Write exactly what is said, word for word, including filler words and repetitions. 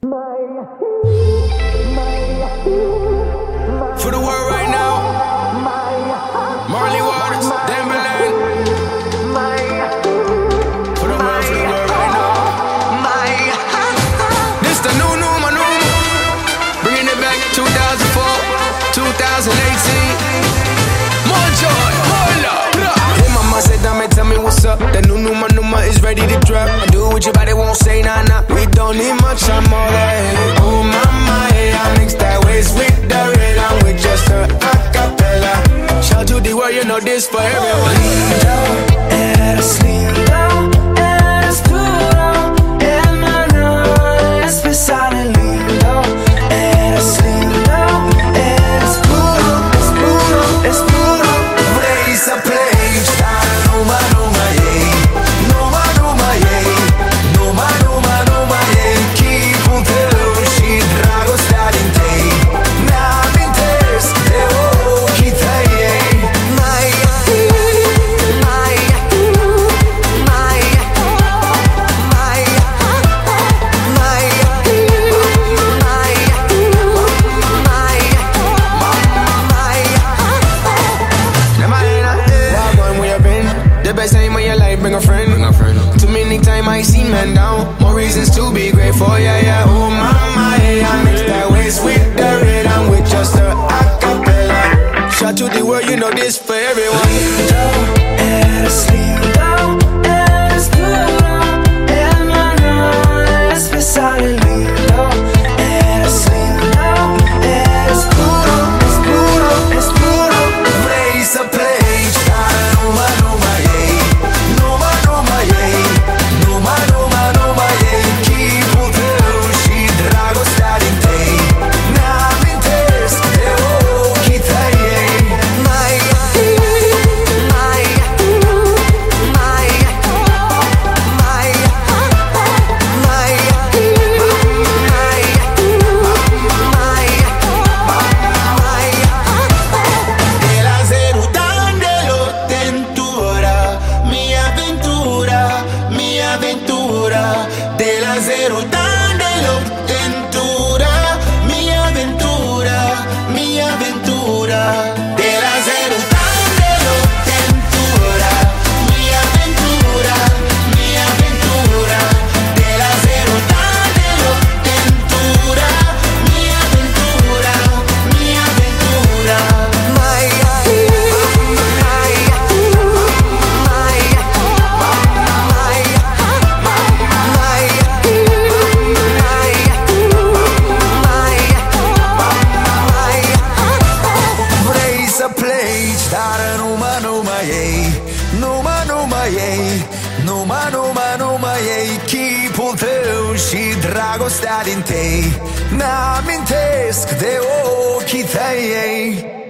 For the world right now, Marley Waters, Timbaland. For the world, for the world right now. This the new, new, my new, bringing it back two thousand four, two thousand eighteen. More joy, more love. Hey mama said, dame, tell me what's up. The new, new, my new, my is ready to drop. I do what your body won't say, nah, nah. We don't need much, I'm all that. Oh mama, hey, I mix that waist with the red. I'm with just a acapella. Shout to the world, you know this for everyone. Lindo, eres lindo, eres puro, hermano, especial y lindo. Eres lindo, eres puro, es puro, es puro. Raise a pledge, numa, numa, yeah. Numa, numa, yeah. Numa, numa, numa, yeah. Keep on telling she drago starting day. Now I'm in test, they all keep saying. My, my, my, my, my, Walk on where you been. The best time of your life, bring a friend. Bring a friend. Too many times I seen men down. More reasons to be grateful, yeah, yeah. Oh mama, yeah, I mix that waist with the red. I'm with just a acapella. Shout to the world, you know this for everyone. eres lindo, eres puro, hermano, especial y lindo. Eres lindo, eres puro, es puro, es puro. Raise a pledge, numa, numa, yeah. Numa, numa, yeah. Numa, numa, numa, yeah. Keep on telling she drago starting day. Now I'm in test, they all keep saying. My, my, my, my, De la Zerutan de los Tentura, mi aventura, mi aventura. De la Zerutan de los Tentura, mi aventura, mi aventura. De la Zerutan de los Tentura, mi aventura, mi aventura. De la Zerutan de los Tentura, mi aventura, mi aventura. my, raise a pledge, dar numa, numa, yeah. Numa, numa, yeah. Numa, numa, numa, yeah. Keep on telling she drago starting day. Na min test, de o kitay.